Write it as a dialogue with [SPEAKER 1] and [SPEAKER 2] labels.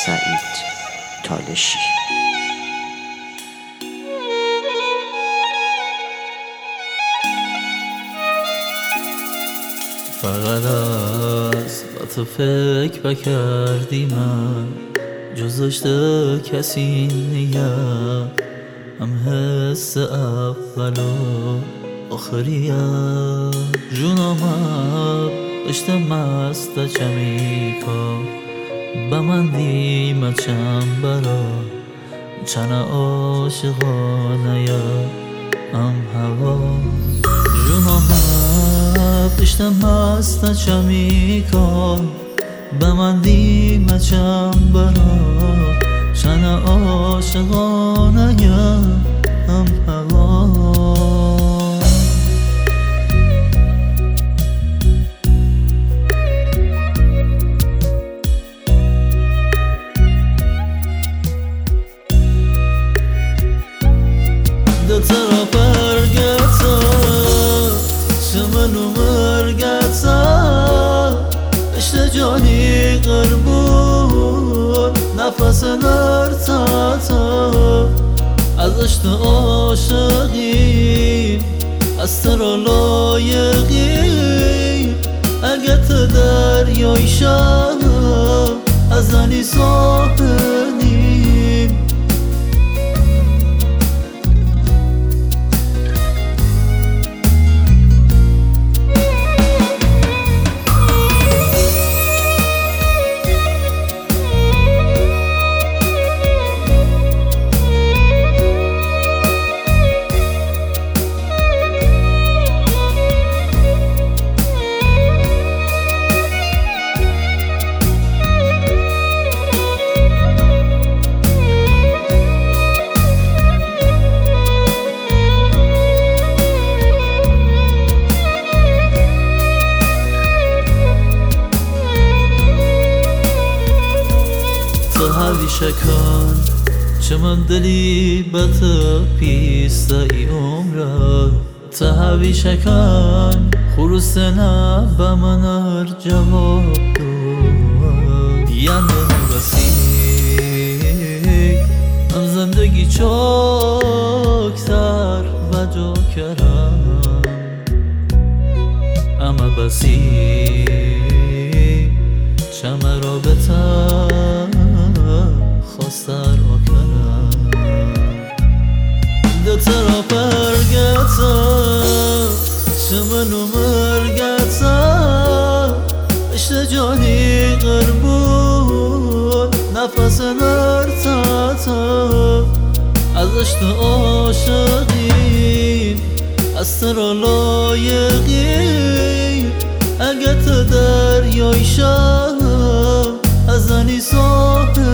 [SPEAKER 1] سعید تالشی.
[SPEAKER 2] فقط از با تو فکر بکردی من جزشته کسی نیم هم حس اول و آخریم جونم داشته مست چمیکا به من دیمه چند برا چند عاشقانه هم هوا جونم داشته مست چمیکا به من دیمه چند برا چند عاشقانه هم هوا دو طرف برگتا شمنو مرگتا اشت جانی قربون نفس نرتاتا از اشت عاشقی از ترا لایقی اگه تو دریای شم از زنی ساحلی همیشه کن چه من دلی بت پیسته ای عمره تا همیشه کن خروس نه به من هر جواب دو یعنی بسی هم زندگی چاکتر و جا کرم اما بسی چمه را بتر خواستر آکنم دو طرف برگتا شمنو مرگتا اشت جانی قربون نفس نرتاتا از اشت عاشقی از ترا لایقی اگه تو دریای شم از زنی ساحلی